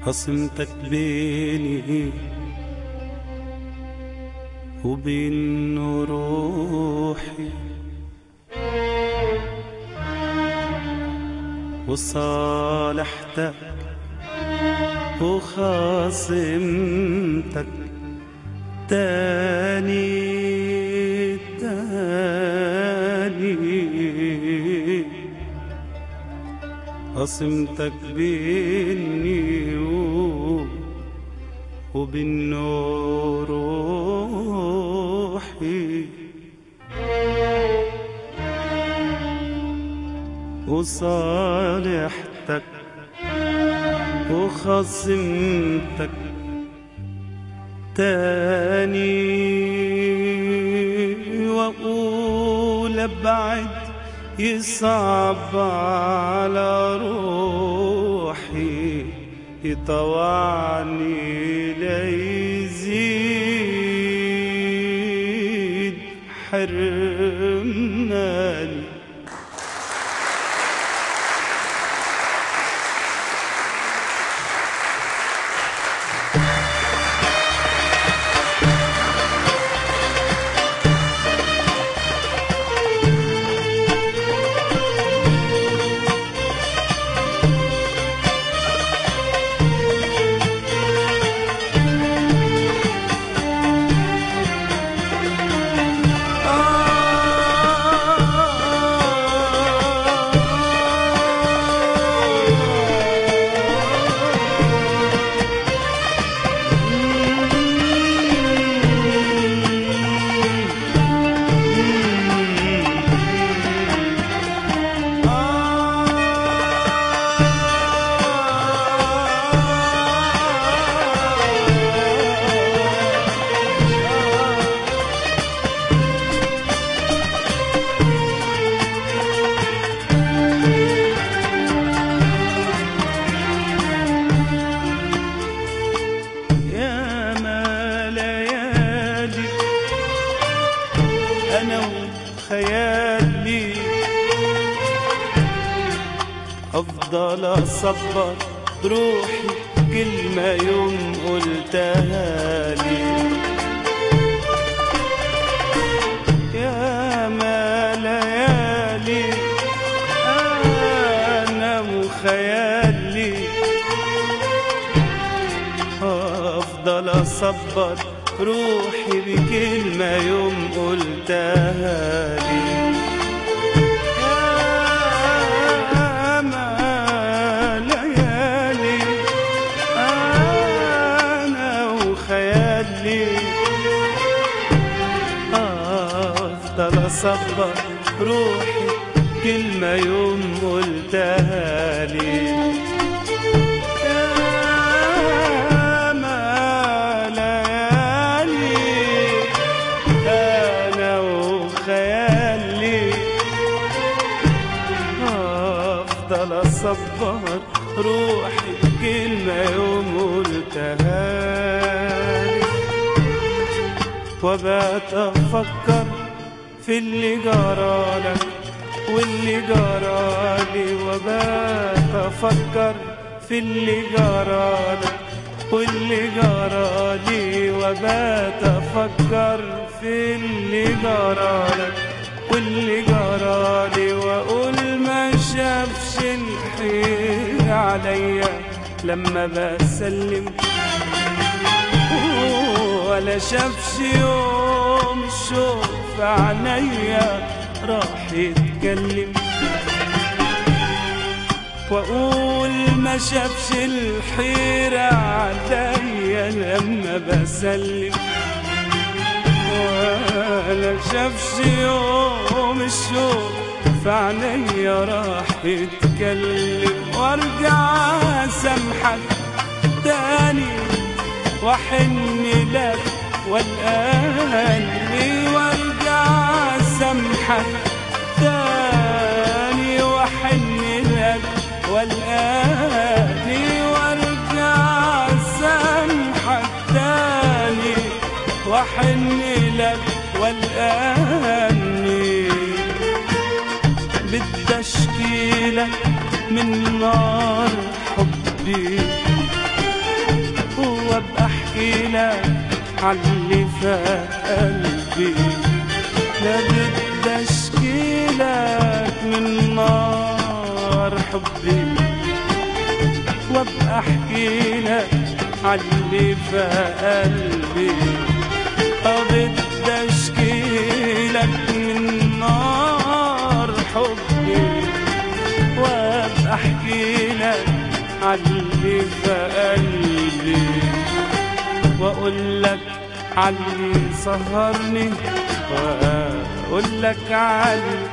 خصمتك بيني وبين روحي، وصالحتك وخاصمتك تاني خصمتك بيني وبين روحي، وصالحتك وخصمتك تاني، وأقول أبعد يصعب على روحي، يطوعني ليزيد حرماني. أنا وخيالي أفضل أصبر روحي كلمة يوم قلتها لي، يا ما ليالي أنا وخيالي أفضل أصبر روحي بكلمة يوم قلتها لي، يا ما ليالي أنا وخيالي أفضل أصبر روحي كلمة يوم قلتها لي، أفضل أصبر روحي كلمة يوم قلتها لي، وبقيت أفكر في اللي جرالك واللي جرالي، وبقيت أفكر في اللي جرالك واللي جرالي، وبقيت أفكر في اللي جرالك واللي جرالي، وأقول ما شافش الخير عليا لما بسلم، ولا شافش يوم الشوق في عينيا راح يتكلم، وأقول ما شافش الخير عليا لما بسلم، ولا شافش يوم الشوق في عينيا راح يتكلم، وارجع اسامحك تاني واحن لك والقاني، وارجع اسامحك تاني واحن لك والقاني، وارجع اسامحك تاني واحن لك والقاني، بدي اشكيلك من نار حبي احكي لك عاللي في قلبي، لا بدي اشكي لك من نار حبي، وابقى احكي لك عاللي في قلبي. بدي اشكي لك من نار حبي، وابقى احكي لك عاللي في قلبي، واقول لك عاللي سهرني، واقول لك عاللي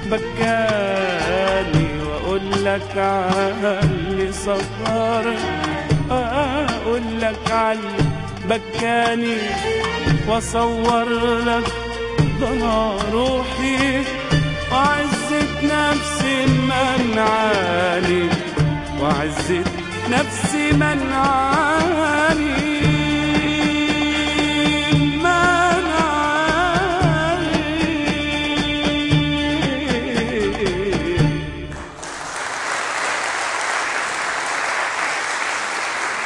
بكاني، واقول لك عاللي سهرني، واقول لك عاللي بكاني، واصور لك ضنا روحي وعزة نفسي منعاني، وعزة نفسي منعاني.